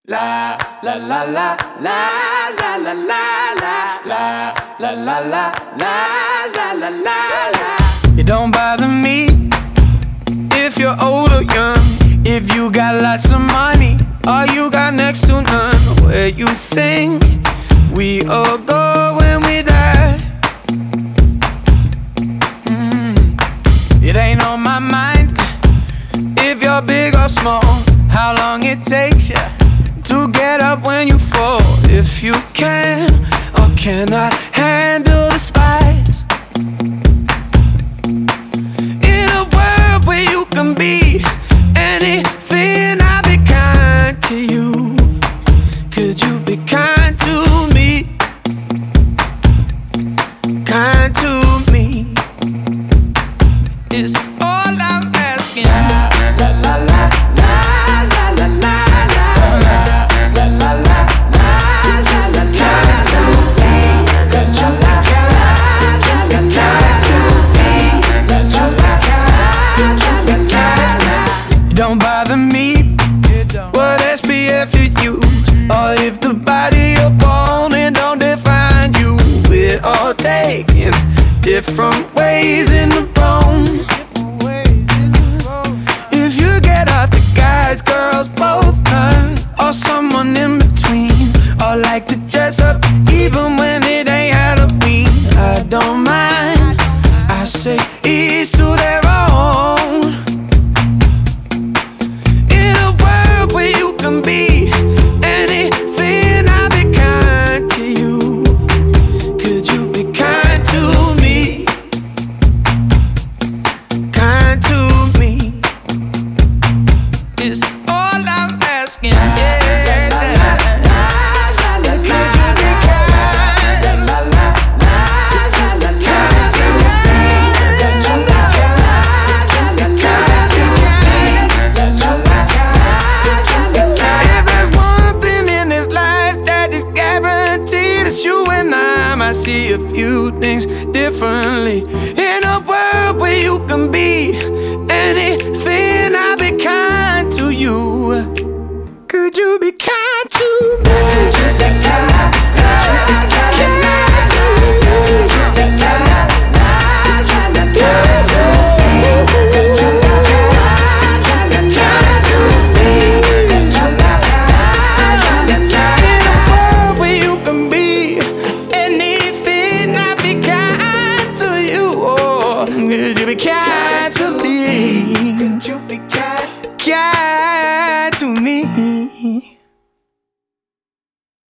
La la la la la la la la la la la la la la la la. It don't bother me if you're old or young, if you got lots of money or you got next to none. Where you think we all go when we die? It ain't on my mind if you're big or small, how long it takes you to get up when you fall. If you can or cannot handle the spice, in a world where you can be anything, I'll be kind to you. Could you be kind to me? Kind to me is all I'm asking. La la la la la la la la la la la la la. Kind to me, could you be kind to me? Kind to me, could you be kind to me? It don't bother me what SPF you use, or if the body you're born in don't define you. We're all taking different ways in the bone. If you get off the guys, girls, both none, or someone in between, or like to dress up even when it ain't Halloween, I don't mind. I say each to their own. In a world where you can be anything, I'll be kind to you. Could you be kind to me? Kind to me is all I'm asking. Yeah. Could you be kind? Kind to me. Could you be kind? Kind to me. If there's one thing in this life that is guaranteed, it's you and I see a few things differently. In a world where you can be anything, I'll be kind to you. Could you be kind to me?